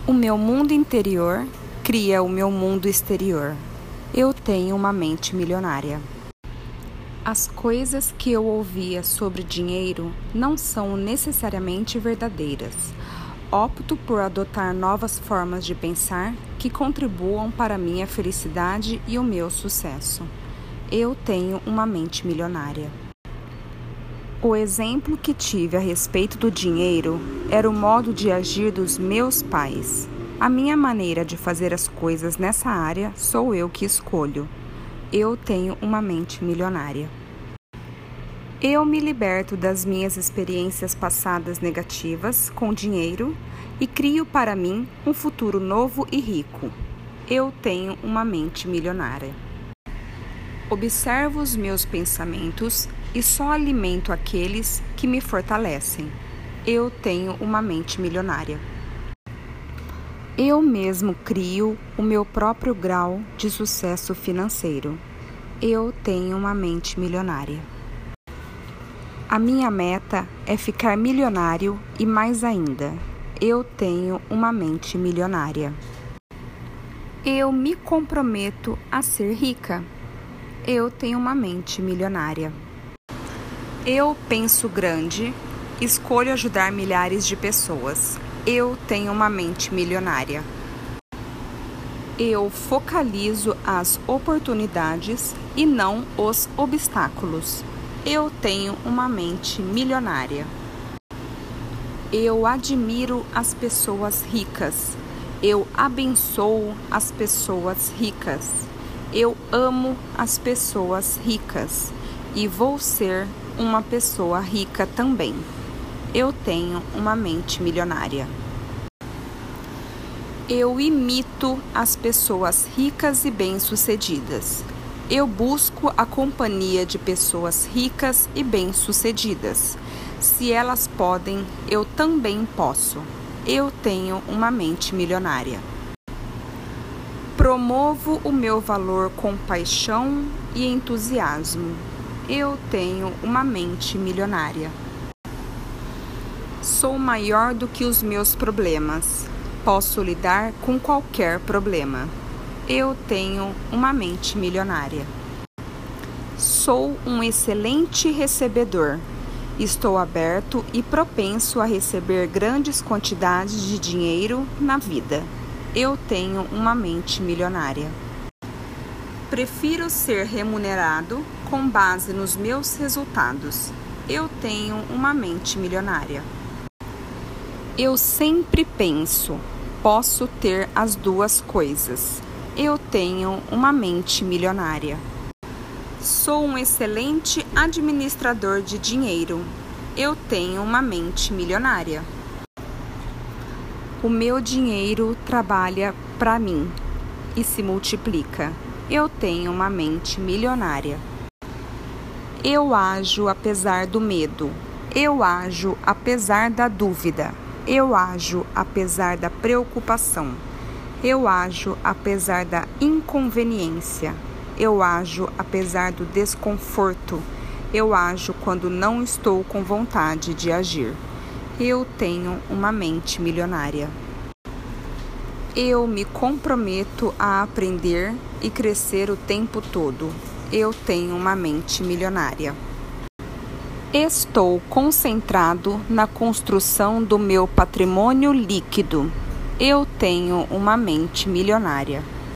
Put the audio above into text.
O meu mundo interior cria o meu mundo exterior. Eu tenho uma mente milionária. As coisas que eu ouvia sobre dinheiro não são necessariamente verdadeiras. Opto por adotar novas formas de pensar que contribuam para a minha felicidade e o meu sucesso. Eu tenho uma mente milionária. O exemplo que tive a respeito do dinheiro era o modo de agir dos meus pais. A minha maneira de fazer as coisas nessa área sou eu que escolho. Eu tenho uma mente milionária. Eu me liberto das minhas experiências passadas negativas com dinheiro e crio para mim um futuro novo e rico. Eu tenho uma mente milionária. Observo os meus pensamentos e só alimento aqueles que me fortalecem. Eu tenho uma mente milionária. Eu mesmo crio o meu próprio grau de sucesso financeiro. Eu tenho uma mente milionária. A minha meta é ficar milionário e mais ainda. Eu tenho uma mente milionária. Eu me comprometo a ser rica. Eu tenho uma mente milionária. Eu penso grande, escolho ajudar milhares de pessoas. Eu tenho uma mente milionária. Eu focalizo as oportunidades e não os obstáculos. Eu tenho uma mente milionária. Eu admiro as pessoas ricas. Eu abençoo as pessoas ricas. Eu amo as pessoas ricas e vou ser uma pessoa rica também. Eu tenho uma mente milionária. Eu imito as pessoas ricas e bem-sucedidas. Eu busco a companhia de pessoas ricas e bem-sucedidas. Se elas podem, eu também posso. Eu tenho uma mente milionária. Promovo o meu valor com paixão e entusiasmo. Eu tenho uma mente milionária. Sou maior do que os meus problemas. Posso lidar com qualquer problema. Eu tenho uma mente milionária. Sou um excelente recebedor. Estou aberto e propenso a receber grandes quantidades de dinheiro na vida. Eu tenho uma mente milionária. Prefiro ser remunerado com base nos meus resultados. Eu tenho uma mente milionária. Eu sempre penso, posso ter as duas coisas. Eu tenho uma mente milionária. Sou um excelente administrador de dinheiro. Eu tenho uma mente milionária. O meu dinheiro trabalha para mim e se multiplica. Eu tenho uma mente milionária. Eu ajo apesar do medo. Eu ajo apesar da dúvida. Eu ajo apesar da preocupação. Eu ajo apesar da inconveniência. Eu ajo apesar do desconforto. Eu ajo quando não estou com vontade de agir. Eu tenho uma mente milionária. Eu me comprometo a aprender e crescer o tempo todo. Eu tenho uma mente milionária. Estou concentrado na construção do meu patrimônio líquido. Eu tenho uma mente milionária.